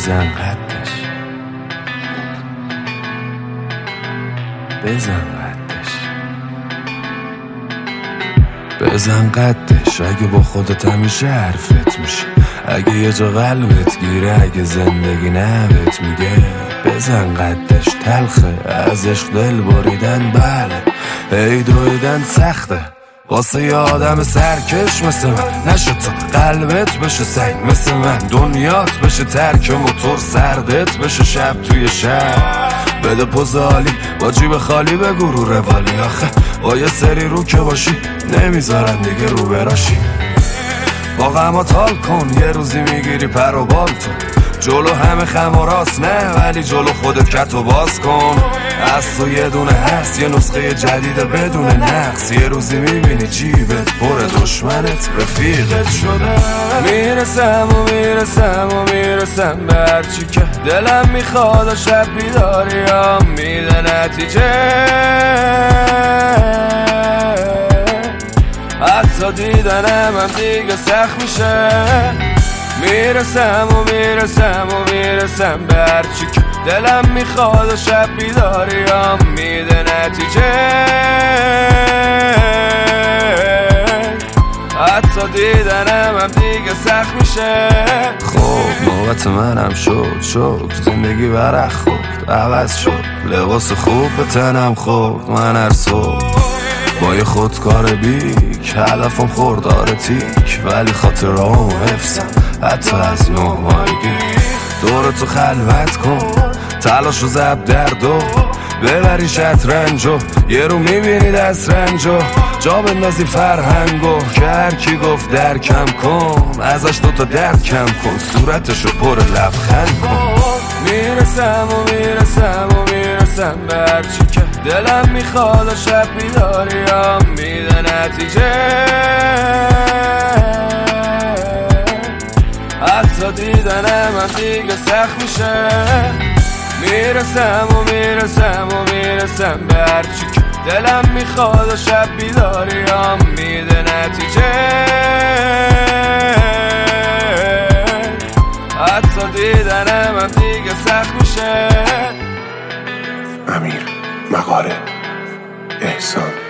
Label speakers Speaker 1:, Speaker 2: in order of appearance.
Speaker 1: بزن قدش، بزن قدش، بزن قدش. اگه با خودت همیشه حرفت میشه، اگه یه جا قلبت گیره، اگه زندگی نبت میگه بزن قدش. تلخه از عشق دل بریدن، بله ای دویدن سخته واسه یه آدم سرکش مثل من. نشد تو قلبت بشه سنگ مثل من، دنیات بشه ترک موتور، سردت بشه شب توی شب. بده پوز عالی با جیب خالی، بگو رو روالی. آخه با یه سری رو که باشی نمیذارن دیگه رو براشی. با غمات حال کن، یه روزی میگیری پر و بال تو. جلو همه خم و راست نه، ولی جلو خودت کت و باز کن. از تو یه دونه هست، یه نسخه جدید بدون نقص. یه روزی میبینی جیبت پر دشمنت رفیقت شده. میرسم و میرسم و میرسم به هرچی که دلم میخواد و شب بیداریم میده نتیجه. حتی دیدنم هم دیگه سخت میشه. میرسم و میرسم و میرسم به هرچی که دلم میخواد و شب بیداریم میده نتیجه. حتی دیدنم هم دیگه سخت میشه. خب نوبت منم شد زندگی برق خورد، عوض شد لباس خوب به تنم خورد. من هر صبح با یه خودکار بیک، هدفم خوردار تیک، ولی خاطرامو حفظم حتی از 9 ماهگی. دور تو خلوت کن، تلاش و زب دردو ببری شطرنجو. یه رو میبینی دست رنجو، جا بندازی فرهنگو. که هرکی گفت درکم کن، ازش دوتا درد کم کن، صورتشو پر لبخند کن. میرسم و میرسم و میرسم به هرچی که دلم میخواد و شب بیداریم میده نتیجه. حتی دیدنم هم دیگه سخت میشه. میرسم و میرسم و میرسم به هرچی که دلم میخواد و شب بیداریم میده نتیجه. حتی دیدنم هم دیگه سخت میشه.
Speaker 2: امیر مقاره احسان